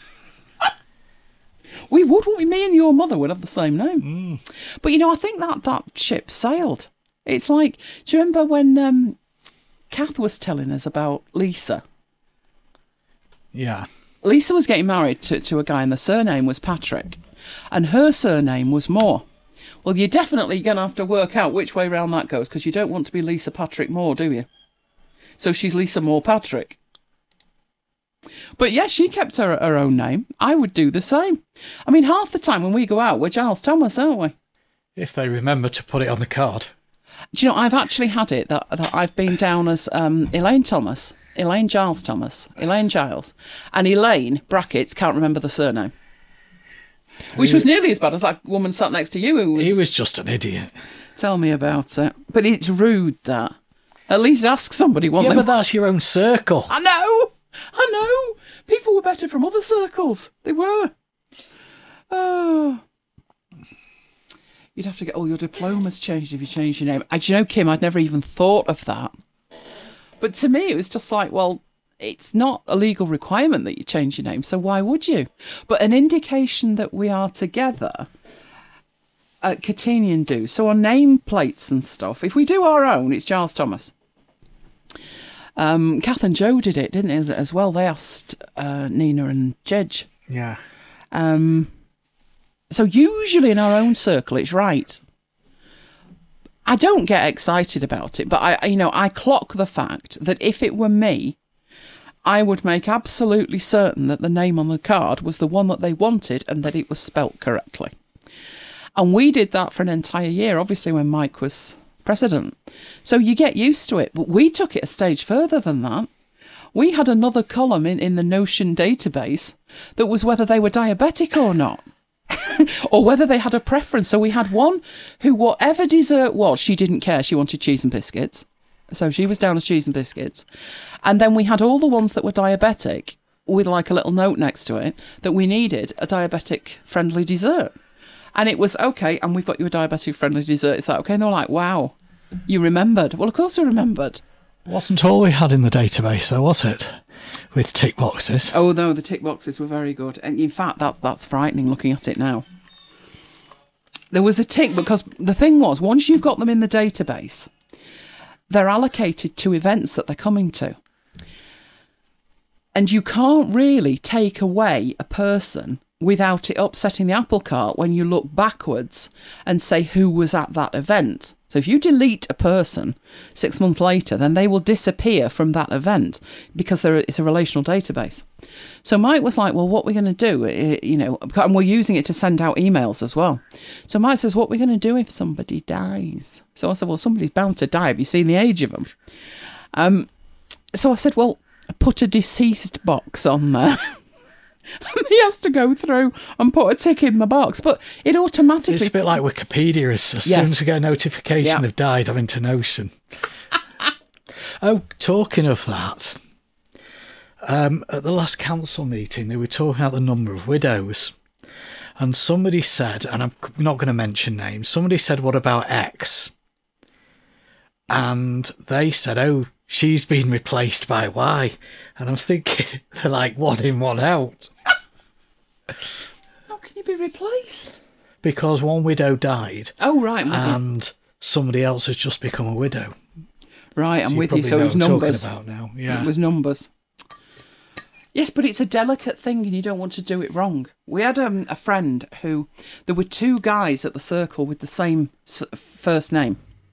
We would, wouldn't we? Me and your mother would have the same name. But, I think that ship sailed. It's like, do you remember when Kath was telling us about Lisa? Yeah. Lisa was getting married to a guy and the surname was Patrick. And her surname was Moore. Well, you're definitely going to have to work out which way round that goes because you don't want to be Lisa Patrick Moore, do you? So she's Lisa Moore Patrick. But yeah, she kept her own name. I would do the same. I mean, half the time when we go out, we're Giles Thomas, aren't we? If they remember to put it on the card. Do you know, I've actually had it that I've been down as Elaine Thomas, Elaine Giles Thomas, Elaine Giles, and Elaine, brackets, can't remember the surname. Which was nearly as bad as that woman sat next to you who was... He was just an idiot. Tell me about it. But it's rude, that. At least ask somebody, won't yeah, they? But that's your own circle. I know. People were better from other circles. They were. Oh... You'd have to get all your diplomas changed if you changed your name. Do you know, Kim, I'd never even thought of that. But to me, it was just like, well, it's not a legal requirement that you change your name, so why would you? But an indication that we are together at Catenian do. So on nameplates and stuff, if we do our own, it's Giles Thomas. Kath and Joe did it, didn't they, as well? They asked Nina and Jedge. Yeah. So usually in our own circle, it's right. I don't get excited about it, but I clock the fact that if it were me, I would make absolutely certain that the name on the card was the one that they wanted and that it was spelt correctly. And we did that for an entire year, obviously, when Mike was president. So you get used to it. But we took it a stage further than that. We had another column in the Notion database that was whether they were diabetic or not. Or whether they had a preference. So we had one who, whatever dessert was, she didn't care. She wanted cheese and biscuits. So she was down as cheese and biscuits. And then we had all the ones that were diabetic with like a little note next to it that we needed a diabetic friendly dessert. And it was, okay, and we've got you a diabetic friendly dessert. Is that okay? And they were like, wow, you remembered. Well, of course we remembered. Wasn't all we had in the database, though, was it? With tick boxes. Oh, no, the tick boxes were very good. And in fact, that's frightening looking at it now. There was a tick, because the thing was, once you've got them in the database, they're allocated to events that they're coming to. And you can't really take away a person without it upsetting the apple cart when you look backwards and say who was at that event. So if you delete a person 6 months later, then they will disappear from that event because it's a relational database. So Mike was like, well, what we're going to do, and we're using it to send out emails as well. So Mike says, what we're going to do if somebody dies? So I said, well, somebody's bound to die. Have you seen the age of them? So I said, well, put a deceased box on there. He has to go through and put a tick in the box, but it automatically... It's a bit like Wikipedia. As soon as we get a notification they've died, I'm into Notion. Oh, talking of that, at the last council meeting, they were talking about the number of widows. And somebody said, and I'm not going to mention names, somebody said, what about X? And they said, oh, she's been replaced by Y. And I'm thinking, they're like one in, one out. How can you be replaced? Because one widow died. Oh, right. And somebody else has just become a widow. Right, I'm with you. So it was numbers. About now. Yeah. It was numbers. Yes, but it's a delicate thing and you don't want to do it wrong. We had a friend who, there were two guys at the circle with the same first name.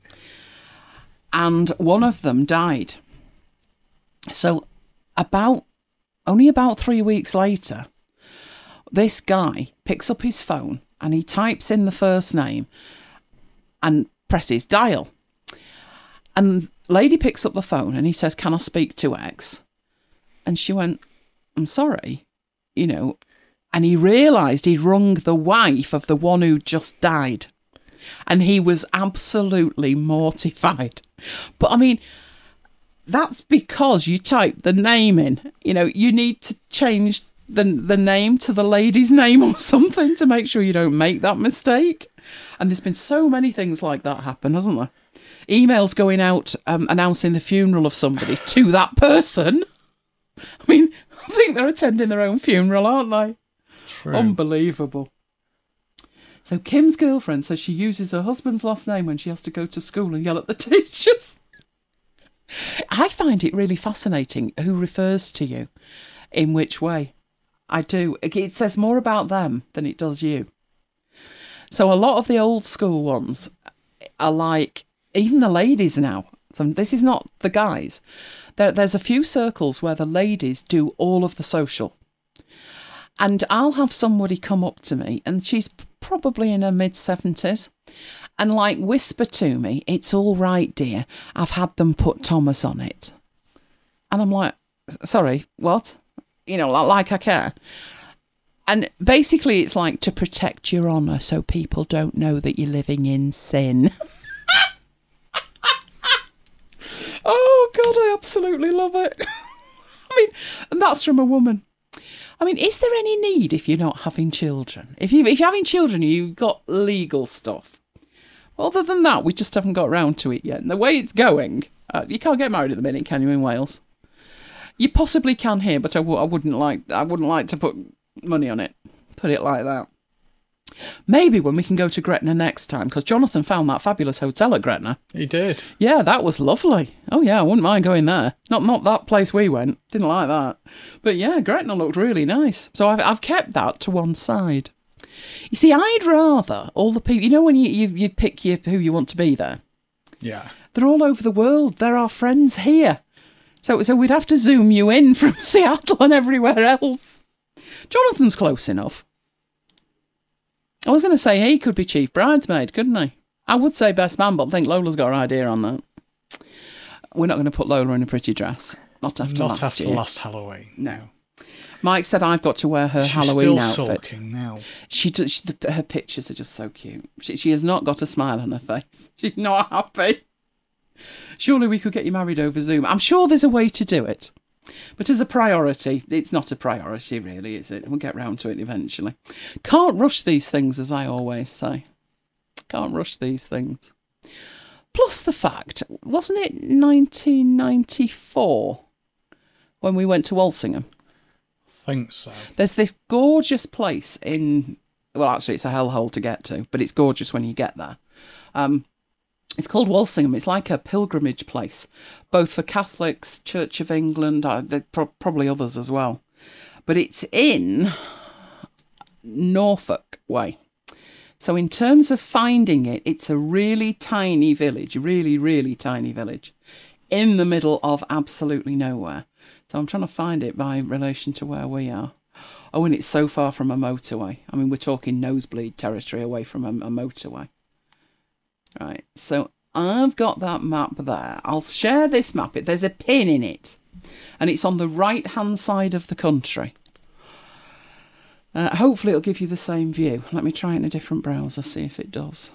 And one of them died. So only about 3 weeks later, this guy picks up his phone and he types in the first name and presses dial. And lady picks up the phone and he says, can I speak to X? And she went, I'm sorry, and he realised he'd rung the wife of the one who just died. And he was absolutely mortified. But I mean, that's because you typed the name in. You need to change the name to the lady's name or something to make sure you don't make that mistake. And there's been so many things like that happen, hasn't there? Emails going out announcing the funeral of somebody to that person. I mean, I think they're attending their own funeral, aren't they? True. Unbelievable. So Kim's girlfriend says she uses her husband's last name when she has to go to school and yell at the teachers. I find it really fascinating who refers to you in which way. I do. It says more about them than it does you. So a lot of the old school ones are like, even the ladies now. So this is not the guys. There's a few circles where the ladies do all of the social. And I'll have somebody come up to me, and she's probably in her mid-70s, and like whisper to me, it's all right, dear, I've had them put Thomas on it. And I'm like, sorry, what? Like I care. And basically it's like to protect your honour so people don't know that you're living in sin. Oh, God, I absolutely love it. I mean, and that's from a woman. I mean, is there any need if you're not having children? If you're having children, you've got legal stuff. Other than that, we just haven't got around to it yet. And the way it's going, you can't get married at the minute, can you, in Wales? You possibly can here, but I wouldn't like to put money on it. Put it like that. Maybe when we can go to Gretna next time, because Jonathan found that fabulous hotel at Gretna. He did. Yeah, that was lovely. Oh yeah, I wouldn't mind going there. Not that place we went. Didn't like that. But yeah, Gretna looked really nice. So I've kept that to one side. You see, I'd rather all the people, you know, when you pick who you want to be there. Yeah. They're all over the world. They're our friends here. So we'd have to zoom you in from Seattle and everywhere else. Jonathan's close enough. I was going to say he could be chief bridesmaid, couldn't he? I would say best man, but I think Lola's got her idea on that. We're not going to put Lola in a pretty dress. Not after last Halloween. No. Mike said I've got to wear her She's Halloween still outfit. sulking now. Her pictures are just so cute. She has not got a smile on her face. She's not happy. Surely we could get you married over Zoom. I'm sure there's a way to do it. But as a priority, it's not a priority really, is it? We'll get round to it eventually. Can't rush these things, as I always say. Can't rush these things. Plus the fact, wasn't it 1994 when we went to Walsingham? I think so. There's this gorgeous place in... Well, actually, it's a hellhole to get to, but it's gorgeous when you get there. It's called Walsingham. It's like a pilgrimage place, both for Catholics, Church of England, probably others as well. But it's in Norfolk way. So in terms of finding it, it's a really tiny village, really, really tiny village in the middle of absolutely nowhere. So I'm trying to find it by relation to where we are. Oh, and it's so far from a motorway. I mean, we're talking nosebleed territory away from a motorway. Right, so I've got that map there. I'll share this map. There's a pin in it, and it's on the right-hand side of the country. Hopefully it'll give you the same view. Let me try it in a different browser, see if it does.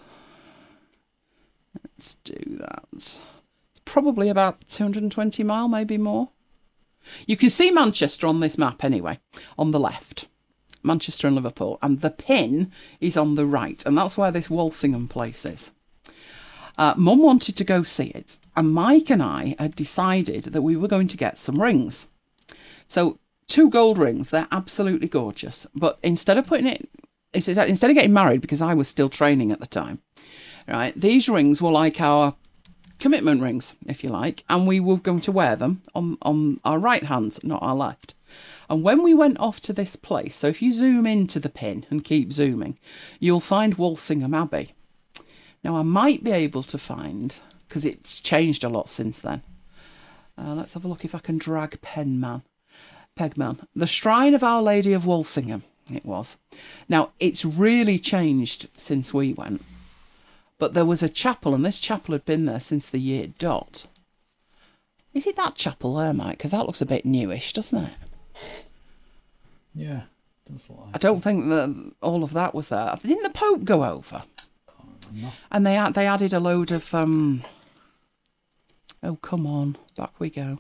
Let's do that. It's probably about 220 mile, maybe more. You can see Manchester on this map anyway, on the left. Manchester and Liverpool. And the pin is on the right, and that's where this Walsingham place is. Mum wanted to go see it, and Mike and I had decided that we were going to get some rings. So 2 gold rings, they're absolutely gorgeous. But instead of getting married, because I was still training at the time, right? These rings were like our commitment rings, if you like, and we were going to wear them on our right hands, not our left. And when we went off to this place, so if you zoom into the pin and keep zooming, you'll find Walsingham Abbey. Now, I might be able to find, because it's changed a lot since then. Let's have a look if I can drag Pegman. The Shrine of Our Lady of Walsingham, it was. Now, it's really changed since we went. But there was a chapel, and this chapel had been there since the year dot. Is it that chapel there, Mike? Because that looks a bit newish, doesn't it? Yeah. Does look like I don't think that all of that was there. Didn't the Pope go over? No. And they added a load of... Oh, come on. Back we go.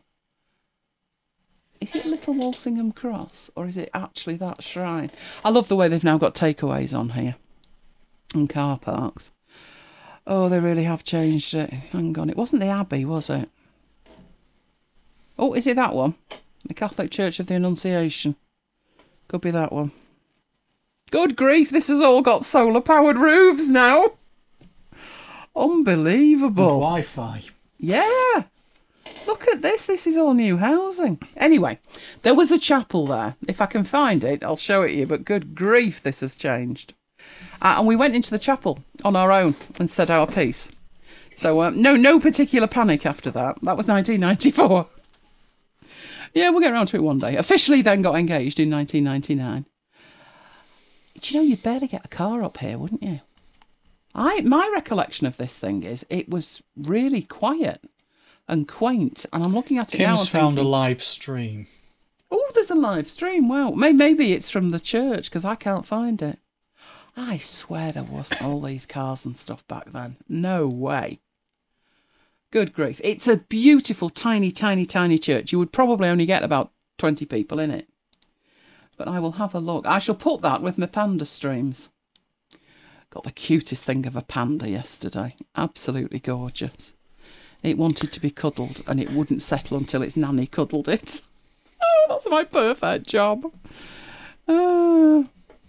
Is it Little Walsingham Cross? Or is it actually that shrine? I love the way they've now got takeaways on here. And car parks. Oh, they really have changed it. Hang on. It wasn't the Abbey, was it? Oh, is it that one? The Catholic Church of the Annunciation. Could be that one. Good grief, this has all got solar-powered roofs now. Unbelievable. And Wi-Fi. Yeah. Look at this. This is all new housing. Anyway, there was a chapel there. If I can find it, I'll show it you. But good grief, this has changed. And we went into the chapel on our own and said our piece. So no particular panic after that. That was 1994. Yeah, we'll get around to it one day. Officially then got engaged in 1999. Do you know, you'd barely get a car up here, wouldn't you? My recollection of this thing is it was really quiet and quaint. And I'm looking at it now and thinking... Kim's found a live stream. Oh, there's a live stream. Wow. Maybe it's from the church, because I can't find it. I swear there wasn't all these cars and stuff back then. No way. Good grief. It's a beautiful, tiny, tiny, tiny church. You would probably only get about 20 people in it. But I will have a look. I shall put that with my panda streams. Got the cutest thing of a panda yesterday. Absolutely gorgeous. It wanted to be cuddled, and it wouldn't settle until its nanny cuddled it. That's my perfect job. Let's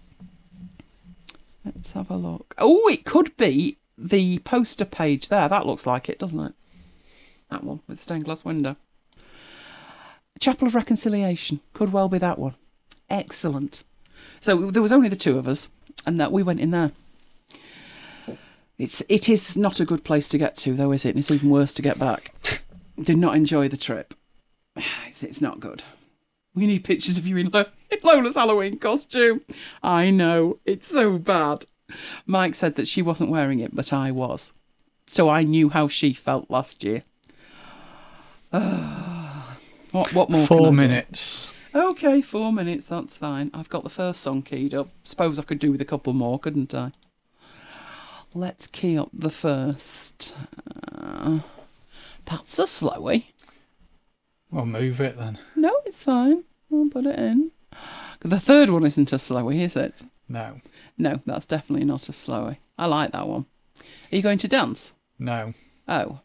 have a look. Oh, it could be the poster page there. That looks like it, doesn't it? That one with stained glass window. Chapel of Reconciliation. Could well be that one. Excellent. So there was only the two of us, and that we went in there. It is not a good place to get to, though, is it? And it's even worse to get back. Did not enjoy the trip. It's not good. We need pictures of you in Lola's Halloween costume. I know, it's so bad. Mike said that she wasn't wearing it, but I was. So I knew how she felt last year. What more? 4 minutes. Okay, 4 minutes, that's fine. I've got the first song keyed up. Suppose I could do with a couple more, couldn't I? Let's key up the first. That's a slowie. Well, move it then. No, it's fine. I'll put it in. The third one isn't a slowie, is it? No. No, that's definitely not a slowie. I like that one. Are you going to dance? No. Oh.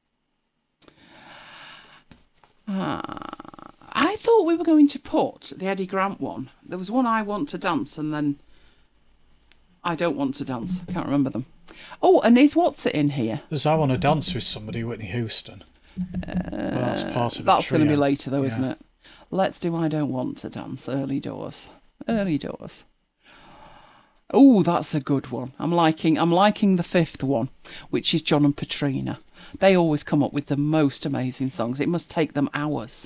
I thought we were going to put the Eddie Grant one. There was one I want to dance and then I don't want to dance. I can't remember them. Oh, and is What's It in here? There's I Want to Dance with Somebody, Whitney Houston. Well, that's part of That's going to be trio. later though, isn't it? Let's do I Don't Want to Dance. Early doors. Early doors. Oh, that's a good one. I'm liking the fifth one, which is John and Patrina. They always come up with the most amazing songs. It must take them hours.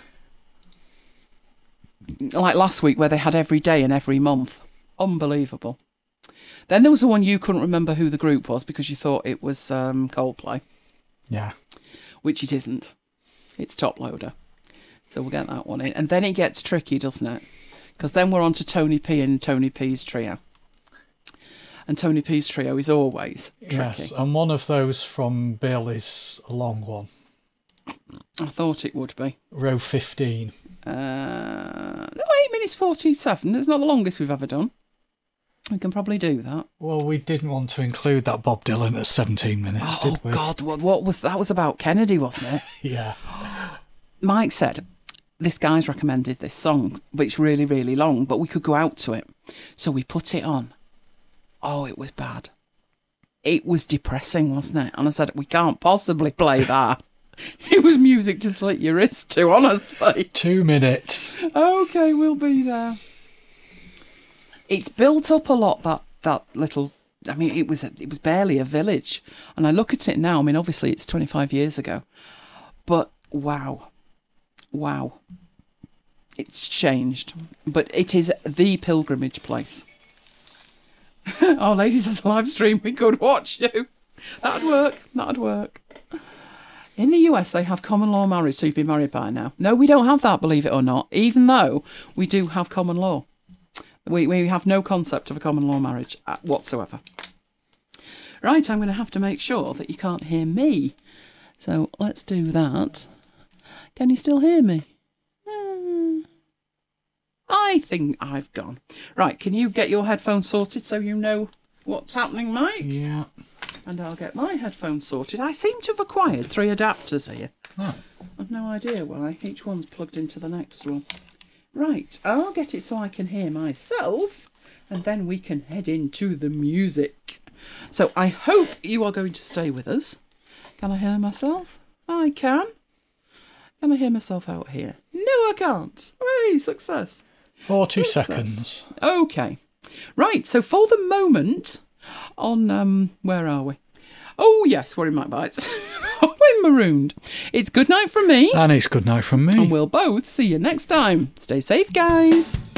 Like last week where they had every day and every month. Unbelievable. Then there was the one you couldn't remember who the group was because you thought it was Coldplay. Yeah. Which it isn't. It's Top Loader. So we'll get that one in. And then it gets tricky, doesn't it? Because then we're on to Tony P and Tony P's trio. And Tony P's trio is always tricky. Yes, and one of those from Bill is a long one. I thought it would be. Row 15. No, 8 minutes 47. It's not the longest we've ever done. We can probably do that. Well, we didn't want to include that Bob Dylan at 17 minutes, did we? Oh, God, what was that? Was about Kennedy, wasn't it? Yeah. Mike said, this guy's recommended this song, but it's really, really long, but we could go out to it. So we put it on. Oh, it was bad. It was depressing, wasn't it? And I said, we can't possibly play that. It was music to slit your wrist to, honestly. 2 minutes. Okay, we'll be there. It's built up a lot, that little... I mean, it was barely a village. And I look at it now, I mean, obviously it's 25 years ago. But, wow. Wow. It's changed. But it is the pilgrimage place. Oh, ladies, as a live stream, we could watch you. That'd work. In the US, they have common law marriage, so you'd be married by now. No, we don't have that, believe it or not, even though we do have common law. We have no concept of a common law marriage whatsoever. Right, I'm going to have to make sure that you can't hear me. So let's do that. Can you still hear me? I think I've gone. Right, can you get your headphones sorted so you know what's happening, Mike? Yeah. And I'll get my headphones sorted. I seem to have acquired 3 adapters here. Oh. I've no idea why. Each one's plugged into the next one. Right, I'll get it so I can hear myself, and then we can head into the music. So I hope you are going to stay with us. Can I hear myself? I can. Can I hear myself out here? No, I can't. Hooray, success. 40 seconds. Okay. Right, so for the moment, on, where are we? Oh, yes, we're in My Bites. We're marooned. It's good night from me. And it's good night from me. And we'll both see you next time. Stay safe, guys.